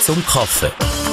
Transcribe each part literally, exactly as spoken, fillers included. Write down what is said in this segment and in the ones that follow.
zum Kaffee.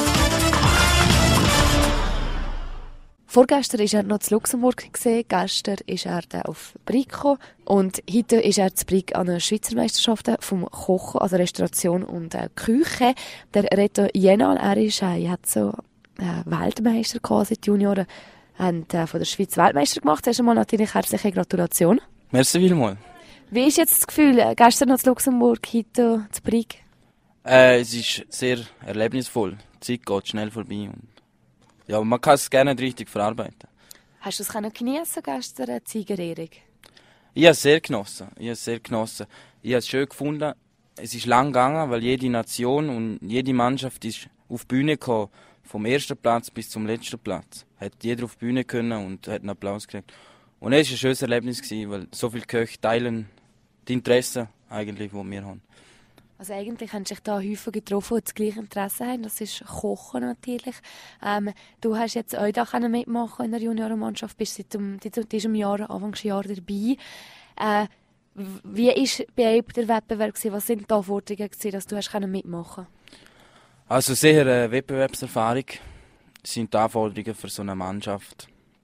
Vorgestern war er noch in Luxemburg, gestern ist er dann auf Brig gekommen und heute ist er zu Brig an den Schweizer Meisterschaften vom Kochen, also Restauration und äh, Küche. Der Reto Jenal, er ist äh, jetzt so äh, Weltmeister quasi, die Junioren haben äh, von der Schweiz Weltmeister gemacht. Zuerst einmal natürlich herzliche Gratulation. Merci vielmals. Wie ist jetzt das Gefühl, äh, gestern noch in Luxemburg, heute zu Brig? Äh, es ist sehr erlebnisvoll. Die Zeit geht schnell vorbei. Und ja, man kann es gerne nicht richtig verarbeiten. Hast du es geniessen gestern, eine Siegerehrung? Ich habe es sehr genossen. Ich habe es sehr genossen. Ich habe es schön gefunden. Es ist lang gegangen, weil jede Nation und jede Mannschaft ist auf die Bühne gekommen. Vom ersten Platz bis zum letzten Platz. Hat jeder auf die Bühne können und hat einen Applaus gekriegt. Und es war ein schönes Erlebnis, weil so viele Köche teilen die Interessen, eigentlich, die wir haben. Also eigentlich haben sich da häufig getroffen, die das gleiche Interesse haben. Das ist Kochen natürlich. Ähm, du hast jetzt auch da mitmachen in der Juniorenmannschaft, bist seit dem, diesem Jahr, Anfangsjahr dabei. Äh, wie war bei euch der Wettbewerb? Was sind die Anforderungen, dass du hast mitmachen konntest? Also sehr äh, Wettbewerbserfahrung sind die Anforderungen für so eine Mannschaft.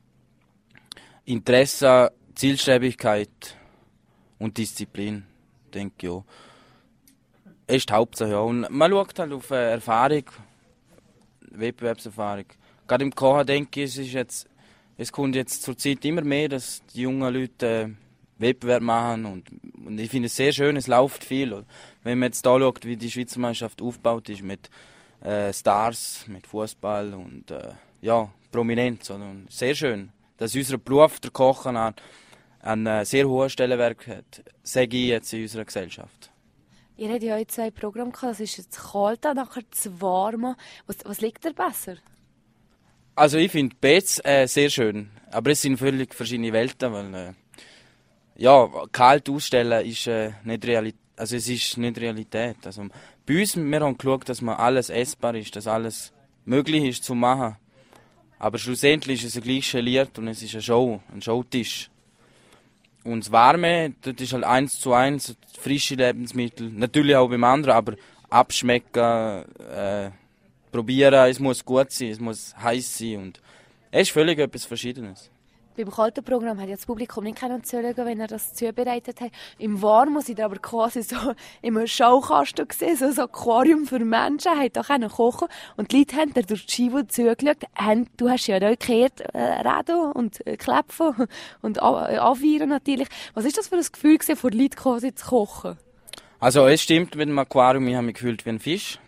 Interesse, Zielstrebigkeit und Disziplin, denke ich auch. Das ist die Hauptsache, ja. Und man schaut halt auf äh, Erfahrung, Wettbewerbserfahrung. Gerade im Kochen denke ich, es, ist jetzt, es kommt jetzt zur Zeit immer mehr, dass die jungen Leute äh, Wettbewerb machen. Und, und ich finde es sehr schön, es läuft viel. Und wenn man jetzt da schaut, wie die Schweizer Mannschaft aufgebaut ist, mit äh, Stars, mit Fußball und äh, ja, Prominenz. Und sehr schön, dass unser Beruf, der Kochen, einen, einen äh, sehr hohen Stellenwert hat, sage ich jetzt in unserer Gesellschaft. Ihr habt ja heute zwei Programme gehabt, das ist jetzt kalt, nachher zu warm. Was, was liegt dir besser? Also ich finde beides äh, sehr schön, aber es sind völlig verschiedene Welten, weil äh, ja, kalt ausstellen ist äh, nicht Realität, also es ist nicht Realität. Also bei uns, wir haben geschaut, dass man alles essbar ist, dass alles möglich ist zu machen. Aber schlussendlich ist es gleich geliert und es ist eine Show, ein Showtisch. Und das Warme, das ist halt eins zu eins, frische Lebensmittel, natürlich auch beim anderen, aber abschmecken, äh, probieren, es muss gut sein, es muss heiß sein und es ist völlig etwas Verschiedenes. Beim kalten Programm hat ja das Publikum nicht zuschauen, wenn er das zubereitet hat. Im Warmen sind aber quasi so im Schaukasten gesehen, so ein Aquarium für Menschen, hat auch kochen und die Leute haben da durch die Scheibe zugeschaut. Du hast ja auch gekehrt, äh, reden und äh, klepfen und äh, anfeiern natürlich. Was ist das für ein Gefühl gewesen, vor den Leuten quasi zu kochen? Also es stimmt, mit dem Aquarium, ich habe mich gefühlt wie ein Fisch.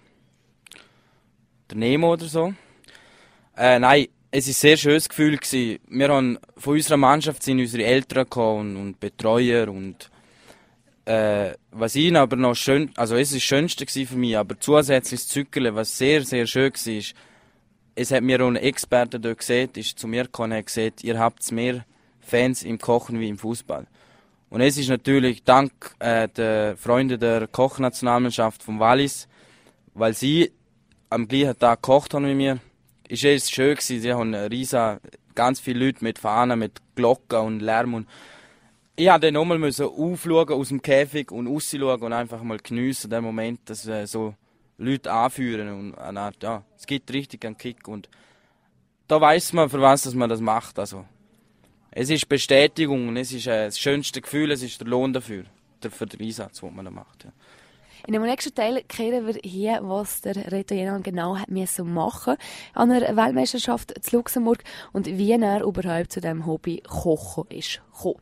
Der Nemo oder so. Äh, nein, es war ein sehr schönes Gefühl. Wir haben, von unserer Mannschaft sind unsere Eltern gekommen und, und Betreuer. Und, äh, was ich aber noch schön, also es war das Schönste für mich, aber zusätzlich das Zückerle, was sehr, sehr schön war, es hat mir auch ein Experte dort gesehen, ist zu mir gekommen und hat gesagt, ihr habt mehr Fans im Kochen wie im Fußball. Und es ist natürlich dank äh, der Freunde der Kochnationalmannschaft von Wallis, weil sie am gleichen Tag gekocht haben wie mir, ist es schön gewesen. Sie haben riesen, ganz viele Leute mit Fahnen, mit Glocken und Lärm. Und ich musste dann nochmal aufschauen aus dem Käfig und rausschauen und einfach mal geniessen, den Moment, dass äh, so Leute anführen. Und eine Art, ja, es gibt richtig einen Kick. Und da weiss man, für was dass man das macht. Also, es ist Bestätigung und es ist äh, das schönste Gefühl, es ist der Lohn dafür, der, für den Einsatz, den man da macht. Ja. In dem nächsten Teil kehren wir hier, was der Reto Jenal genau hat müssen machen an der Weltmeisterschaft in Luxemburg und wie er überhaupt zu dem Hobby Kochen ist gekommen.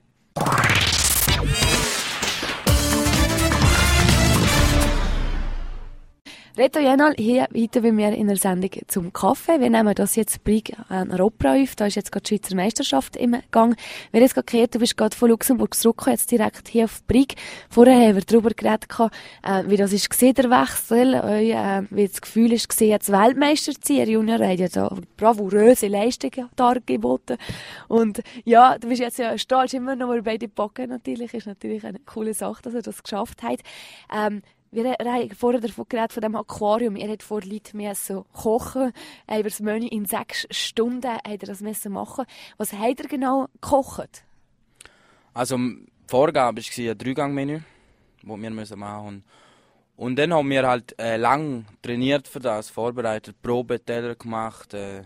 Reto Jenal hier heute bei mir in der Sendung zum Kaffee. Wir nehmen das jetzt Brig an Europa auf. Da ist jetzt gerade die Schweizer Meisterschaft im Gang. Wir haben jetzt gerade gehört, du bist gerade von Luxemburg zurückgekommen, jetzt direkt hier auf Brig. Vorher haben wir darüber geredet, äh, wie das ist gesehen, der Wechsel, äh, wie das Gefühl ist gesehen, jetzt Weltmeister zu sein. Junior hat ja da bravouröse Leistungen dargeboten. Und ja, du bist jetzt ja stolz immer noch mal bei den Backen natürlich. Ist natürlich eine coole Sache, dass er das geschafft hat. Ähm, Wir haben vorher davon geredet, von dem Aquarium. Ihr habt vor Leuten müssen kochen, über das Menü in sechs Stunden habt ihr das müssen machen. Was habt ihr genau gekocht? Also die Vorgabe war ein Dreigang-Menü, das wir machen mussten. Und dann haben wir halt äh, lang trainiert für das, vorbereitet, Probeteller gemacht, äh,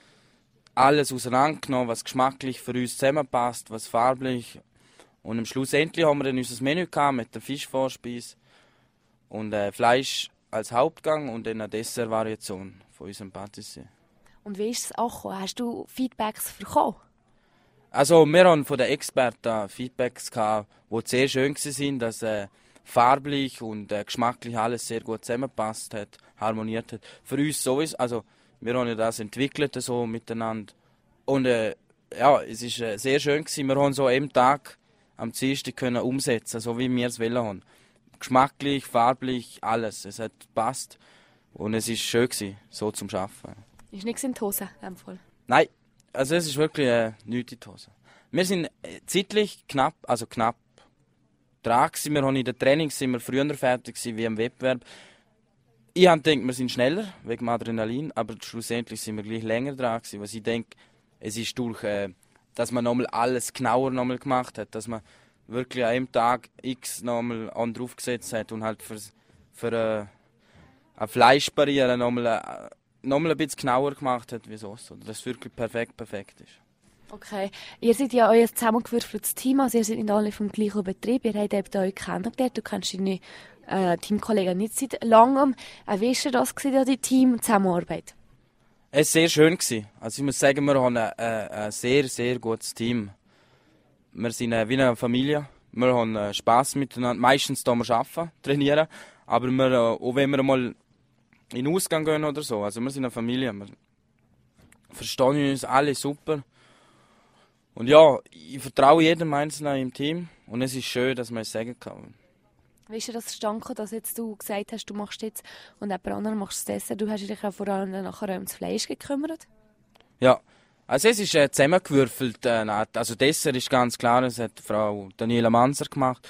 alles auseinandergenommen, was geschmacklich für uns zusammenpasst, was farblich. Und am Schluss endlich haben wir dann unser Menü gehabt mit der Fischvorspeise und äh, Fleisch als Hauptgang und dann eine Dessertvariation von unserem Patissier. Und wie ist es auch gekommen? Hast du Feedbacks bekommen? Also wir haben von den Experten Feedbacks gehabt, die sehr schön waren, dass äh, farblich und äh, geschmacklich alles sehr gut zusammenpasst hat, harmoniert hat. Für uns sowieso, also wir haben ja das entwickelt so miteinander. Und äh, ja, es ist äh, sehr schön gewesen. Wir haben so am Tag am Dienstag können umsetzen, so wie wir es wollen haben. Geschmacklich, farblich, alles. Es hat gepasst und es ist schön gewesen, so zum Arbeiten. Ist nichts in die Hose, in dem Fall? Nein, also es ist wirklich äh, nichts in die Hose. Wir sind äh, zeitlich knapp, also knapp dran gewesen. Wir haben in den Trainings sind wir früher fertig gewesen wie im Wettbewerb. Ich habe gedacht, wir sind schneller wegen dem Adrenalin, aber schlussendlich sind wir gleich länger dran gewesen. Was ich denke, es ist durch, äh, dass man nochmal alles genauer nochmal gemacht hat, dass man wirklich an einem Tag X nochmal an drauf gesetzt hat und halt für, für äh, eine Fleischbarriere nochmal äh, nochmal ein bisschen genauer gemacht hat, wie sonst. Dass es wirklich perfekt, perfekt ist. Okay. Ihr seid ja euer zusammengewürfeltes Team, also ihr seid nicht alle vom gleichen Betrieb. Ihr habt eben euch kennengelernt. Du kennst deine äh, Teamkollegen nicht seit langem. Äh, wie war das, gewesen, die Team-Zusammenarbeit? Es war sehr schön. Also ich muss sagen, wir haben ein, ein, ein sehr, sehr gutes Team. Wir sind äh, wie eine Familie. Wir haben äh, Spass miteinander. Meistens hier wir arbeiten, trainieren. Aber wir, äh, auch wenn wir mal in den Ausgang gehen oder so. Also wir sind eine Familie. Wir verstehen uns alle super. Und ja, ich vertraue jedem Einzelnen im Team. Und es ist schön, dass man es sagen kann. Wie ist dir das zustande, dass jetzt du gesagt hast, du machst jetzt und jemand anderes machst das Dessert? Du hast dich ja vor allem nachher um das Fleisch gekümmert. Ja, also es ist äh, zusammengewürfelt. Äh, also Dessert ist ganz klar, das hat Frau Daniela Manser gemacht.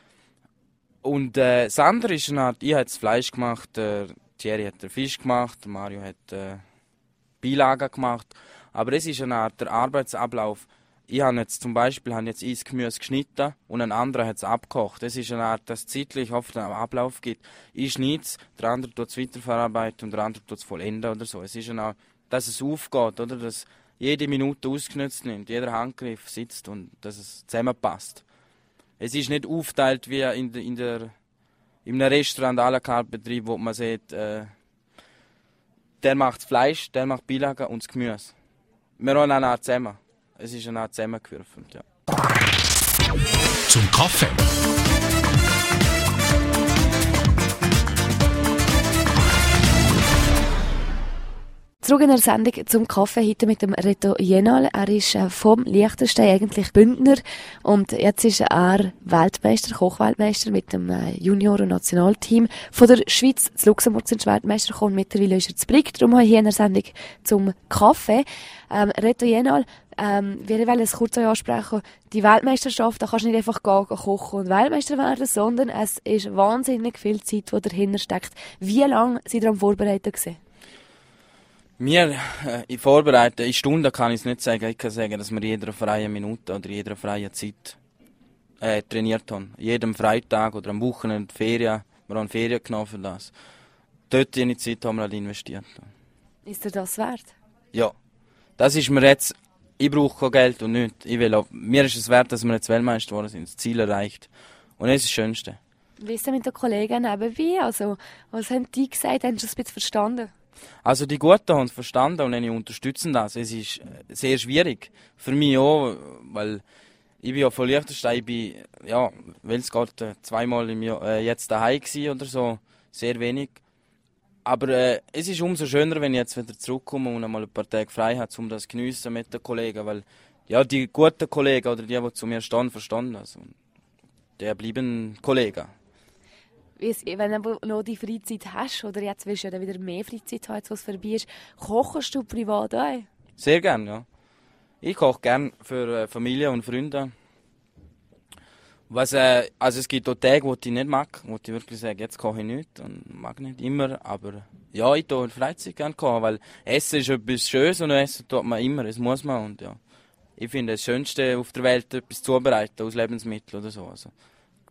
Und äh, das andere ist eine Art, ich habe das Fleisch gemacht, äh, Thierry hat den Fisch gemacht, Mario hat äh, Beilagen gemacht. Aber es ist eine Art der Arbeitsablauf. Ich habe jetzt zum Beispiel habe jetzt das Gemüse geschnitten und ein anderer hat es abgekocht. Das ist eine Art, dass es zeitlich oft einen Ablauf gibt. Ich schneide es, der andere tut es weiterverarbeiten und der andere tut es vollenden oder so. Es ist eine Art, dass es aufgeht, oder? Dass jede Minute ausgenutzt nimmt, jeder Handgriff sitzt und dass es zusammenpasst. Es ist nicht aufgeteilt wie in, der, in, der, in einem Restaurant à la carte Betrieb, wo man sieht, äh, der macht das Fleisch, der macht Beilagen und das Gemüse. Wir haben eine Art zusammen. Es ist eine Art zusammengewürfelt, ja. Zum Kaffee. Zurück in der Sendung zum Kaffee, heute mit dem Reto Jenal. Er ist äh, vom Liechtenstein eigentlich Bündner und jetzt ist er Weltmeister, Kochweltmeister mit dem äh, Junior- und Nationalteam von der Schweiz. Zu Luxemburg sind Weltmeister gekommen, mittlerweile ist er zu Brig. Darum habe ich hier in der Sendung zum Kaffee. Ähm, Reto Jenal, ähm, wir wollen es kurz ansprechen. Die Weltmeisterschaft, da kannst du nicht einfach gehen, gehen kochen und Weltmeister werden, sondern es ist wahnsinnig viel Zeit, die dahinter steckt. Wie lange seid ihr am Vorbereiten gewesen? Wir äh, in Vorbereiten, in Stunden kann ich es nicht sagen. Ich kann sagen, dass wir jede freie Minute oder jede freie Zeit äh, trainiert haben. Jedem Freitag oder am Wochenende, Ferien. Wir haben Ferien genommen für das. Dort in die Zeit haben wir halt investiert. Ist dir das wert? Ja. Das ist mir jetzt, ich brauche kein Geld und nichts. Ich will auch, mir ist es wert, dass wir jetzt Weltmeister geworden sind, das Ziel erreicht. Und das ist das Schönste. Wie ist es mit den Kollegen nebenbei? Also, was haben die gesagt? Haben sie das ein bisschen verstanden? Also die Guten haben es verstanden und ich unterstützen das. Es ist sehr schwierig. Für mich auch, weil ich bin ja von Liechtenstein, ich bin, ja, weil es geht, zweimal im Jahr äh, jetzt daheim gsi oder so, sehr wenig. Aber äh, es ist umso schöner, wenn ich jetzt wieder zurückkomme und einmal ein paar Tage frei habe, um das zu geniessen mit den Kollegen, weil ja, die guten Kollegen oder die, die zu mir stehen, verstehen das. Und die bleiben Kollegen. Wenn du noch die Freizeit hast, oder jetzt willst du ja wieder mehr Freizeit haben, was vorbei ist, kochst du privat auch? Sehr gerne, ja. Ich koche gerne für äh, Familie und Freunde. Was, äh, also es gibt auch Tage, wo ich nicht mag, wo ich wirklich sage, jetzt koche ich nicht und mag nicht immer, aber ja, ich tue in Freizeit gerne kochen, weil Essen ist etwas Schönes und Essen tut man immer, das muss man und ja. Ich finde das Schönste auf der Welt, etwas zubereiten aus Lebensmitteln oder so. Also,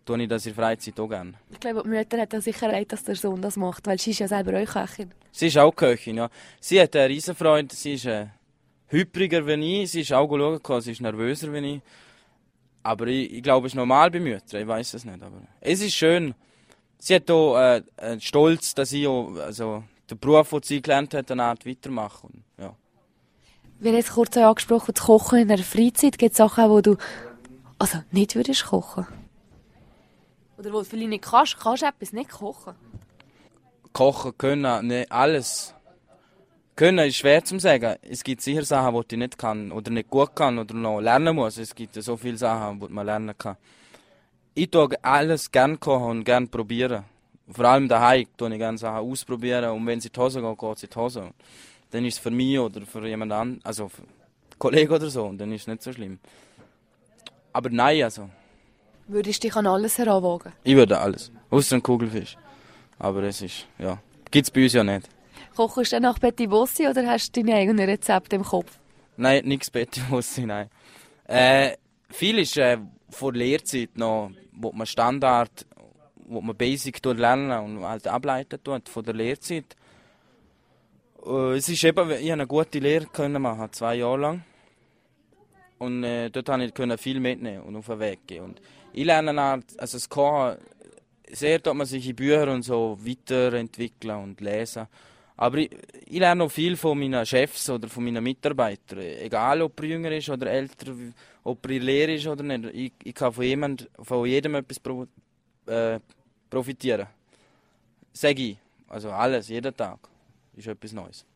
tue ich das in der Freizeit auch gerne. Ich glaube, die Mutter hat auch sicher leid, dass der Sohn das macht, weil sie ist ja selber auch Köchin. Sie ist auch Köchin, ja. Sie hat eine Riesenfreude, sie ist äh, hybriger als ich, sie ist auch schauen, sie ist nervöser als ich. Aber ich, ich glaube, es ist normal bei Müttern, ich weiß es nicht. Aber es ist schön. Sie hat auch äh, einen Stolz, dass ich auch, also, den Beruf, den sie gelernt hat, eine Art weitermache. Und, ja. Wir haben jetzt kurz angesprochen, das Kochen in der Freizeit. Gibt es Sachen, wo du also nicht würdest kochen? Oder wo du vielleicht nicht kannst? Kannst du etwas nicht kochen? Kochen können, nicht alles. Können ist schwer zu sagen. Es gibt sicher Sachen, die ich nicht kann oder nicht gut kann oder noch lernen muss. Es gibt so viele Sachen, die man lernen kann. Ich tue alles gerne kochen und gerne probieren. Vor allem daheim tue ich gerne Sachen ausprobieren. Und wenn sie in die Hose geht, geht sie in die Hose. Dann ist es für mich oder für jemand anderen, also für einen Kollegen oder so, und dann ist es nicht so schlimm. Aber nein, also. Würdest du dich an alles heranwagen? Ich würde alles. Außer ein Kugelfisch. Aber es ist, ja. Gibt es bei uns ja nicht. Kochst du dann nach Betty Bossi oder hast du deine eigenen Rezepte im Kopf? Nein, nichts Betty Bossi, nein. Äh, viel ist äh, vor der Lehrzeit noch, wo man Standard, wo man Basic lernen und halt ableiten tut von der Lehrzeit. Äh, es ist eben, ich habe eine gute Lehre können machen, zwei Jahre lang. Und äh, dort konnte ich viel mitnehmen und auf den Weg gehen. Und ich lerne halt, also das Kochen, sehr, dass man sich in Büchern und so weiterentwickeln und lesen. Aber ich, ich lerne auch viel von meinen Chefs oder von meinen Mitarbeitern. Egal, ob er jünger ist oder älter, ob er in Lehre ist oder nicht. Ich, ich kann von, jemand, von jedem etwas pro, äh, profitieren. Sag ich. Also alles, jeden Tag ist etwas Neues.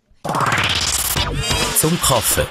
Zum Kaffee.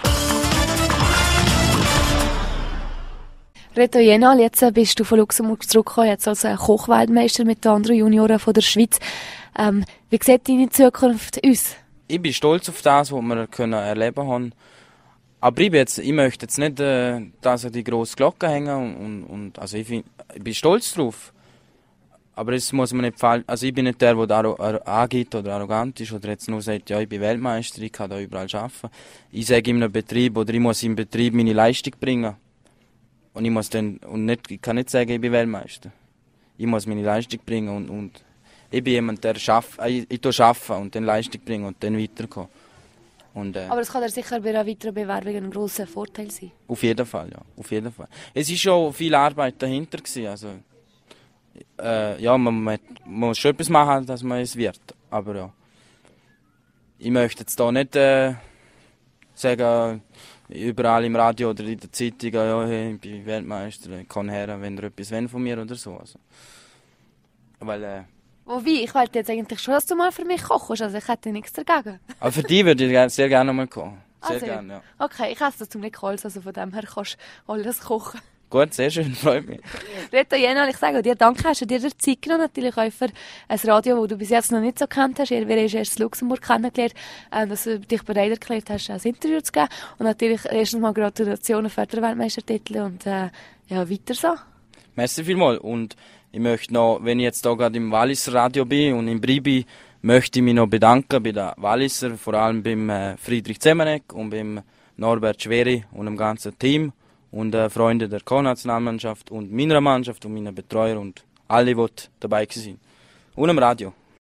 Reto Jenal, jetzt bist du von Luxemburg zurückgekommen, jetzt als Kochweltmeister mit den anderen Junioren von der Schweiz. Ähm, wie sieht deine Zukunft aus? Ich bin stolz auf das, was wir können erleben haben. Aber ich, bin jetzt, ich möchte jetzt nicht, äh, dass er die grosse Glocke hängen und, und, und also ich, find, ich bin stolz drauf. Aber es muss man nicht falsch, also ich bin nicht der, der da angibt oder arrogant ist oder jetzt nur sagt, ja, ich bin Weltmeister, ich kann da überall arbeiten. Ich sage in einem Betrieb oder ich muss im Betrieb meine Leistung bringen. Und ich muss dann, und nicht, ich kann nicht sagen, ich bin Weltmeister. Ich muss meine Leistung bringen und, und ich bin jemand, der schafft, ich, ich tue arbeiten und dann Leistung bringen und dann weiterkommen. Und, äh, Aber das kann ja sicher bei einer weiteren Bewerbung ein grosser Vorteil sein. Auf jeden Fall, ja, auf jeden Fall. Es war schon viel Arbeit dahinter gewesen, also, äh, ja, man, man, man muss schon etwas machen, dass man es wird, aber ja. Ich möchte jetzt da nicht äh, sagen, überall im Radio oder in der Zeitung, ja, hey, ich bin Weltmeister, ich kann her, wenn ihr etwas wollt von mir oder so. Also. Weil, äh, Wobei, ich wollte jetzt eigentlich schon, dass du mal für mich kochst, also ich hätte nichts dagegen. Aber für dich würde ich sehr gerne mal kochen. Sehr Also, gerne, ja. Okay, ich esse das zum Nichols, also von dem her kannst du alles kochen. Gut, sehr schön, freut mich. Reto Jenal, ich sage dir danke, hast du dir die Zeit genommen, natürlich auch für ein Radio, das du bis jetzt noch nicht so kennt hast. Wir haben erst in Luxemburg kennengelernt, äh, dass du dich bereit erklärt hast, ein Interview zu geben. Und natürlich erstens mal Gratulationen für den Weltmeistertitel und äh, ja, weiter so. Merci vielmals. Und ich möchte noch, wenn ich jetzt da gerade im Walliser Radio bin und im Bri bin, möchte ich mich noch bedanken bei den Walliser, vor allem beim äh, Friedrich Zemenek und beim Norbert Schweri und dem ganzen Team. Und äh, Freunde der Co-Nationalmannschaft und meiner Mannschaft und meiner Betreuer und alle, die dabei waren. Und am Radio.